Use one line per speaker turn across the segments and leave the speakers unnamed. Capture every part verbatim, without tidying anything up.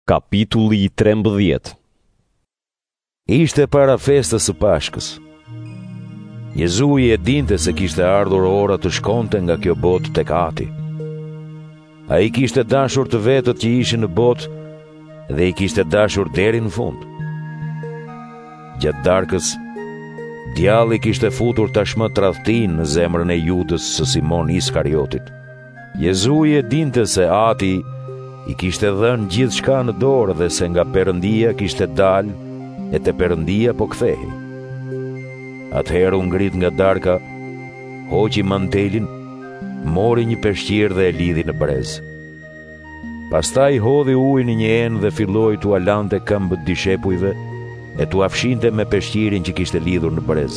Kapitulli i trembëdhjetë.
Ishte para festës së Pashkës. Jezui e dinte se kishte ardhur ora të shkonte nga kjo botë tek Ati. Ai kishte dashur të vetët që ishin në botë dhe i kishte dashur deri në fund. Gjatë darkës, djalli kishte futur tashmë tradhtin në zemrën e Judës së Simon Iskariotit. Jezui e dinte se Ati i kishte dhënë gjithçka në dorë dhe se nga Perëndia kishte dalë e te Perëndia po kthehej. Atëherë u ngrit nga darka, hoqi mantelin, mori një peshqir dhe e lidhi në brez. Pastaj hodhi ujë në një enë dhe filloi t'u alante këmbët dishepujve e t'u afshinte me peshqirin që kishte lidhur në brez.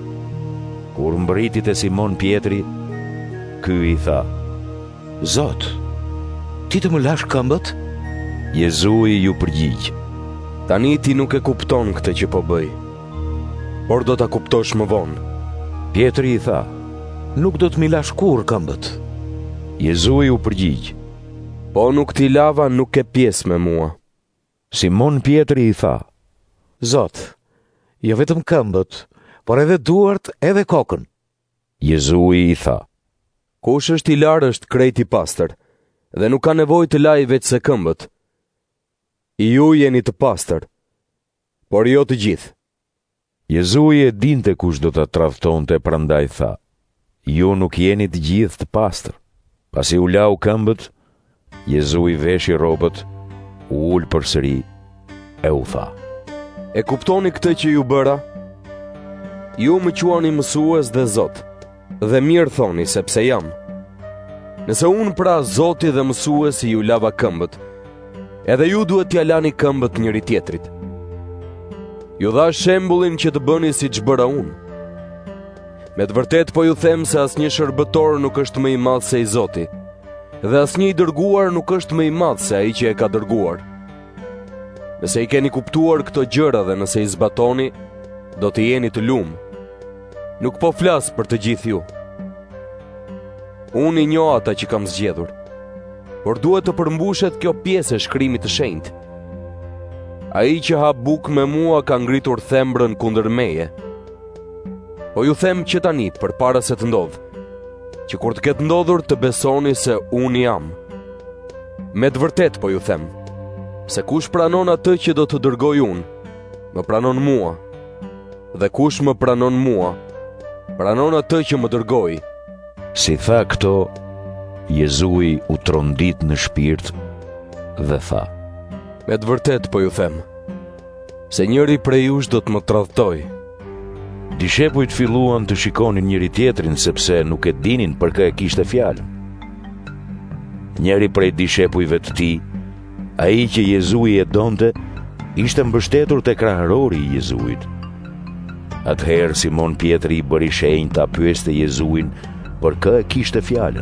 Kur mbriti te Simon Pietri, ky i tha:
Zot, ti të më lash këmbët?
Jezui ju përgjigj:
Tani ti nuk e kupton këtë që po bëj, por do ta kuptosh më vonë.
Pietri i tha:
Nuk do të më lash kur këmbët.
Jezui u përgjigj:
Po nuk ti lava, nuk ke pjesë me mua.
Simon Pietri i tha:
Zot, jo vetëm këmbët, por edhe duart edhe kokën.
Jezui i tha:
Kush është i larë është krejt i pastër, dhe nuk ka nevojë të lajë veç se këmbët. Ju jeni të pastër, por jo të gjithë.
Jezui e dinte kush do ta tradhtonte, prandaj tha: Ju nuk jeni të gjithë të pastër. Pasi u lau këmbët, Jezui veshi rrobat, u ul përsëri e u tha:
E kuptoni këtë që ju bëra? Ju më quani mësues dhe Zot, dhe mirë thoni sepse jam. Nëse unë pra Zoti dhe mësuesi ju lava këmbët, edhe ju duhet t'ja lani këmbët njëri tjetrit. Ju dha shembullin që të bëni si që bëra unë. Me të vërtet po ju them se asnjë shërbëtor nuk është më i madh se i Zoti, dhe asnjë i dërguar nuk është më i madh se ai që e ka dërguar. Nëse i keni kuptuar këto gjëra dhe nëse i zbatoni, do të jeni të lumë. Nuk po flas për të gjithë ju. Unë i njoh ata që kam zgjedhur, por duhet të përmbushet kjo pjesë e shkrimit të shenjtë. Ai që ha bukë me mua ka ngritur thembrën kundër meje. Po ju them që tani, përpara se të ndodhë, që kur të ketë ndodhur të besoni se unë jam. Me të vërtet po ju them, se kush pranon atë që do të dërgoj unë, më pranon mua, dhe kush më pranon mua, pranon atë që më dërgoi.
Si tha këto, Jezui u trondit në shpirt dhe tha:
Me të vërtet po ju them, se njëri prej jush do të më tradhtoj.
Dishepujt filluan të shikonin njëri tjetrin sepse nuk e dinin për kë e kishte fjalën. Njëri prej dishepujve të tij, ai që Jezui e donte, ishte mbështetur te krahërori i Jezuit. Atëherë Simon Pietri i bëri shenjë ta pyeste Jezuin për kë e kishte fjalën.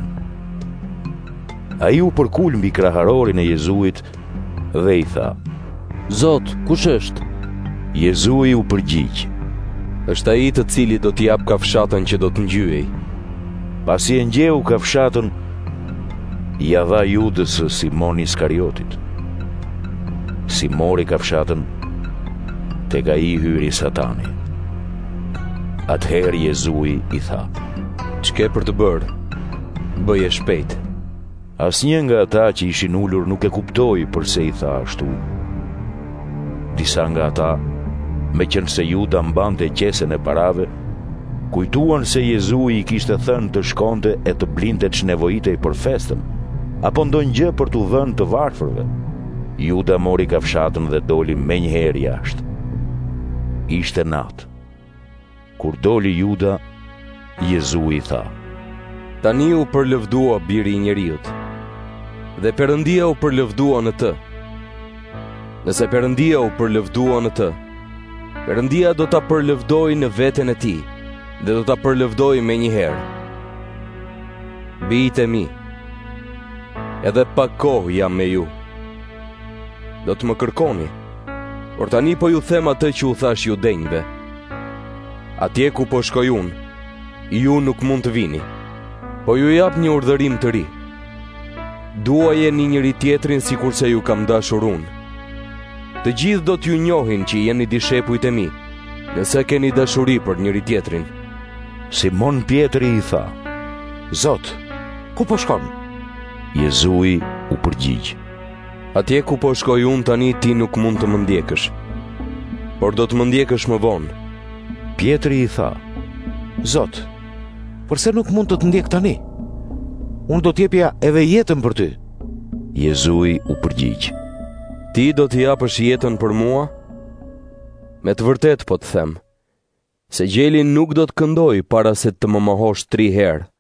Ai u përkul mbi kraharorin e Jezuit dhe i tha:
Zot, kush është?
Jezui u përgjigj:
Është ai të cili do t'i jap kafshatën që do të ngjyej.
Pasi e ngjeu kafshatën, ja dha Judës së Simon Iskariotit. Si mori kafshatën, tek ai hyri Satani. Atëherë Jezui i tha:
Ç'ke për të bërë? Bëje shpejt.
Asnjë nga ata që ishin ulur nuk e kuptoi pse i tha ashtu. Disa nga ata, meqense Juda mbante qesen e parave, kujtuan se Jezui i kishte thënë të shkonte e të blinte ç'nevojitej për festën, apo ndonjë gjë për t'u dhënë të varfërve. Juda mori kafshatën dhe doli menjëherë jashtë. Ishte natë. Kur doli Juda, Jezui tha:
Tani u përlëvdua biri i njeriut, dhe Perëndia u përlëvdua në të. Nëse Perëndia u përlëvdua në të, Perëndia do ta përlëvdojë në veten e tij, dhe do ta përlëvdojë menjëherë. Bijtë e mi, edhe pak kohë jam me ju. Do të më kërkoni, por tani po ju them atë që u thash ju denjve. Atje ku po shkoj unë, ju nuk mund të vini, po ju jap një urdhërim të ri. Duajeni njëri tjetrin sikur se ju kam dashur unë. Të gjithë do t'ju njohin që jeni dishepujt e mi, nëse keni dashuri për njëri tjetrin.
Simon Pietri i tha:
Zot, ku po shkon?
Jezui u përgjigj:
Atje ku po shkoj unë tani ti nuk mund të më ndjekësh, por do të më ndjekësh më vonë.
Pietri i tha:
Zot, përse nuk mund të të ndjek tani? Unë do t'jepja edhe jetën për ty.
Jezui u përgjigj:
Ti do t'i japësh jetën për mua? Me të vërtet po të them, se gjeli nuk do të këndoj para se të më mohosh tri herë.